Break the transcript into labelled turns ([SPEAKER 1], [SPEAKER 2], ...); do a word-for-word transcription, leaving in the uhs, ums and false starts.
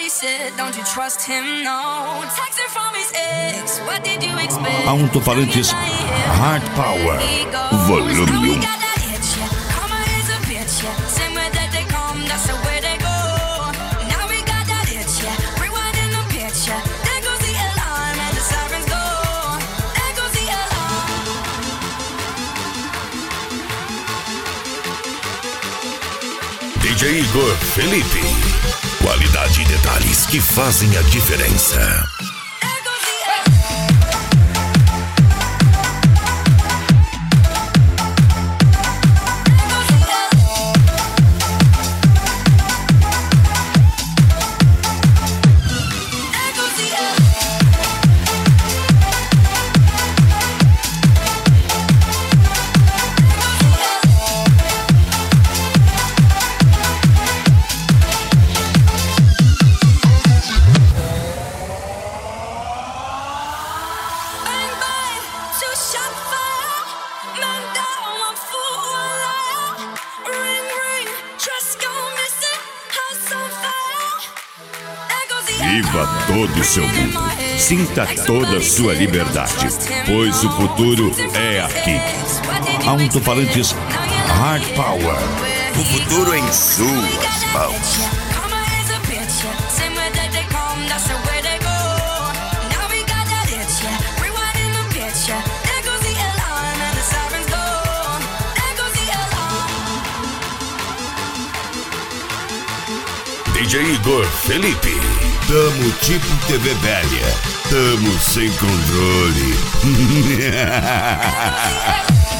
[SPEAKER 1] Alto-falantes Hard Power, volume um. D J Igor Felipe. Qualidade e detalhes que fazem a diferença. Viva todo o seu mundo. Sinta toda a sua liberdade, pois o futuro é aqui. Alto-falantes Hard Power. O futuro em suas mãos. D J Igor Felipe. Tamo tipo T V velha. Tamo sem controle.